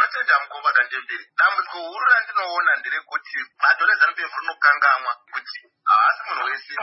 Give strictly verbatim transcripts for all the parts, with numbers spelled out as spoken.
Ndinotenda mukoma kandemberi. Dambudziko huru randinoona nderekuti bato reZANU-P F rinokangamwa kuti havasi munhu wese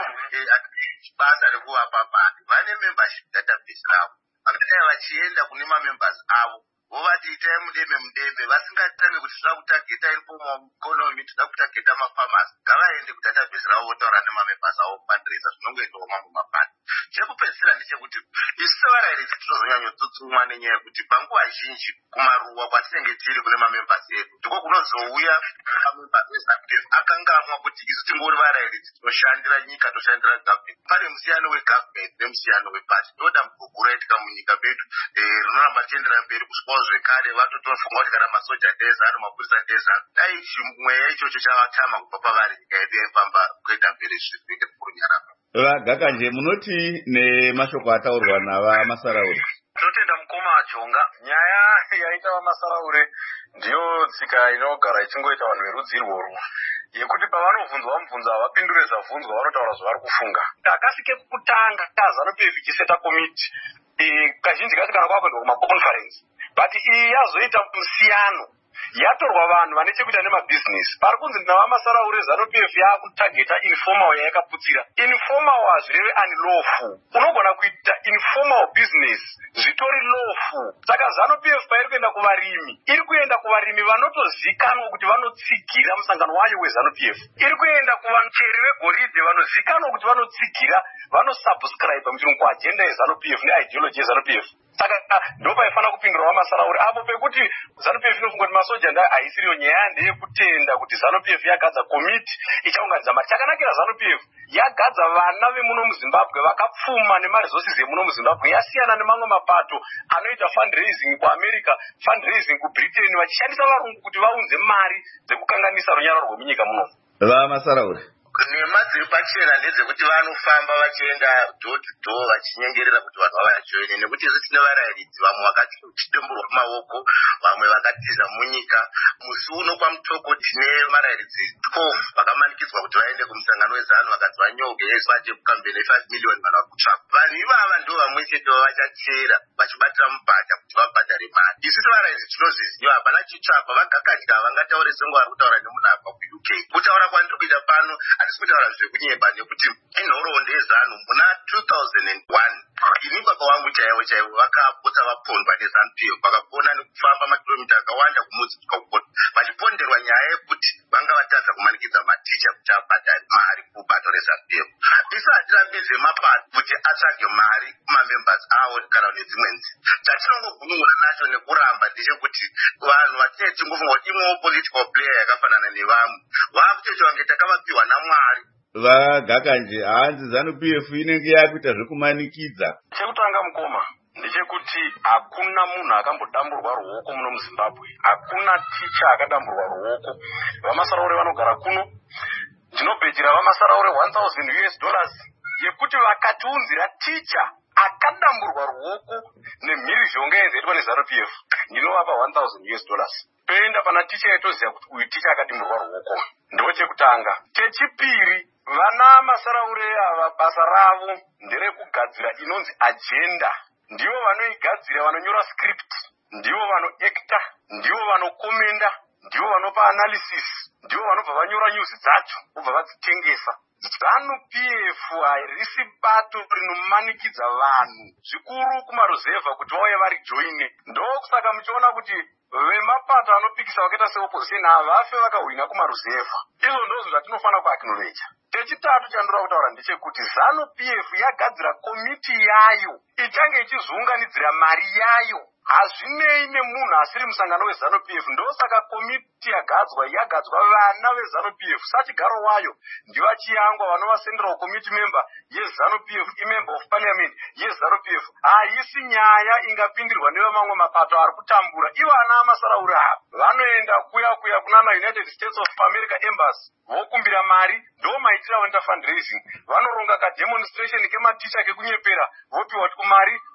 basa rekuvapa bhandi. Vane membership database ravo. Vangadai vachienda kune mamembers avo vovati itai mudembe mudembe vasingatame kuti tinoda kutageta informal economy, tinoda kutageta mafamasi. Ngavaende kudatabase ravo votaura nemamembers avo fundraiser zvinongoitawo mamwe mabhandi. Chekupedzisira ndechekuti isu sevarairidzi tinozonyanyotsutsumwa nenyaya yekuti panguva zhinji kumaruwa kwatinenge tiri kune mamembers edu ndiko kunozouya mamembers eZANU-P F akangamwa kuti isu tingori varairidzi tinoshandira nyika, toshandira government. Pane musiyano wegovernment nemusiyano wepasi. Ndoda muguru raitika munyika medu rinoramba tiendera mberi kusvikawo zvekare vatotofunga kuti kana masoja ndeezano, mapurisa ndeezano. Dai mweya ichocho chavatama kubva pavari nyika yedu yaifamba kuenda mberi zvinenge kurunyarama. Vagakanje, munoti nemashoko ataurwa navaMasaraure? Tinotenda mukoma Jonga. Nyaya yaita vaMasaraure ndiyo tsika inogara ichingoita vanhu verudzi irworwo, yekuti pavanobvunzwa mubvunzo havapindure zvabvunzwa, vanotaura zvavari kufunga. Akasike kutanga kaZANU-P F ichiseta komiti kazhinji kacho kana kwakuendwa kumaconference, but iyi yazoita musiyano yatorwa vanhu vane chekuita nemabhizinesi. Pari kunzi navaMasaraure ZANU-P F yakutageta informal yayakaputsira. Informal hazvireve unlawful. Unogona kuita informal business zvitori lawful. Saka ZANU-P F pairi kuenda kuvarimi, iri kuenda kuvarimi vanotozikanwa kuti vanotsigira musangano wayo weZANU-P F. Iri kuenda kuvancheri vegoridhe vanozikanwa kuti vanotsigira, vanosubscribe muchirungu kuagenda yeZANU-P F neideology yeZANU-P F. Saka ndo paifanira kupindura vaMasaraure apo pekuti ZANU-P F inofunga kuti masoja nda haisiriyo. Nyaya ndeyekutenda kuti ZANU-P F yagadza komiti ichaunganidza mari. Chakanakira ZANU-P F yagadza vana vemuno muZimbabwe vakapfuma nemaresources emuno muZimbabwe, yasiyana nemamwe mapato anoita fundraising kuAmerica, fundraising kuBritain, vachishandisa varungu kuti vaunze mari dzekukanganisa runyararo rwemunyika muno. VaMasaraure nhema dziri pachena ndedzekuti vanofamba vachienda door to door vachinyengerera kuti vanhu vavajoine, nekuti isu tine varairidzi vamwe vakati chitemburwa maoko, vamwe vakatiza munyika. Musi uno kwamutoko tine varairidzi twelve vakamanikidzwa kuti vaende kumusangano weZANU vakati vanyoge yesu kukambene five million vanhu vakutsvaka. Vanhu ivava ndo vamwe chete vavachachera vachibatira mubhadha kuti vabhadhare mari. Isu sevarairidzi tinozviziva, hapana chitsvakwa. Vagakadya havangataure sengu vari kutaura nemunhu abva kuUK. Kutaura kwandiri kuita pano handisi kutaura zvekunyeba, nekuti inhoroondo yeZANU muna two thousand one ini baba wangu chaivo chaivo vakapota vapondwa neZANU-P F, vakapona nekufamba makilomita akawanda kumudzi tukakupota vachiponderwa nyaya yekuti vanga vatadza kumanikidza maticha kuti abhadhare mari kubato reZANU-P F. Isu hatirambidzwe mapato kuti atsvage mari kumamembers avo kana nedzimwe nzi. Chatinongogunun'una nacho nekuramba ndechekuti vanhu vatinenge tingofunga kuti imwewo political player yakafanana nevamwe vakutoita vange takavapiwa naMwari. Vagakanje, hanzi ZANU-P F inenge yakuita zvekumanikidza. Chekutanga mukoma ndechekuti hakuna munhu akambodamburwa ruoko muno muZimbabwe, hakuna ticha akadamburwa ruoko. VaMasaraure vanogara kuno, ndinobhedhera VaMasaraure one thousand US dollars yekuti vakatiunzira ticha akadamburwa ruoko nemhirizhonga yenzaitwa neZANU-P F, ndinovapa one thousand US dollars. Toenda pana ticha yatoziva kuti uyu ticha akadimburwa ruoko. Ndo chekutanga. Chechipiri, vana Masaraure ava basa ravo nderekugadzira inonzi agenda. Ndivo vanoigadzira, vanonyora script, ndivo vanoacta, ndivo vanokomenda, ndivo vanopa analysis, ndivo vanobva vanyora news dzacho kubva vadzitengesa. ZANU-P F harisi bato rinomanikidza vanhu zvikuru kumaruzevha kuti vauye vari joine. Ndokusaka muchiona kuti vemapato anopikisa vakaita seopposition havafe vakahwina kumaruzevha. Izvo ndozvo zvatinofanira kuacknowledge. Chechitatu chandinoda kutaura ndechekuti ZANU-P F yagadzira komiti yayo ichange ichizounganidzira mari yayo. Hazvinei nemunhu asiri musangano weZANU-P F. Ndosaka komiti yagadzwa yagadzwa vana veZANU-P F. Sachigaro wayo ndivachiyangwa vanova central committee member yeZANU-P F, imember of parliament yeZANU-P F. Haisi nyaya ingapindirwa nevamwe mapato ari kutambura. Ivo ana Masaraure ava vanoenda kuya kuya kunana United States of America embassy vokumbira mari, ndo maitira vanoita fundraising. Vanoronga kademonstration kematicha kekunyepera vopiwa kuti kumari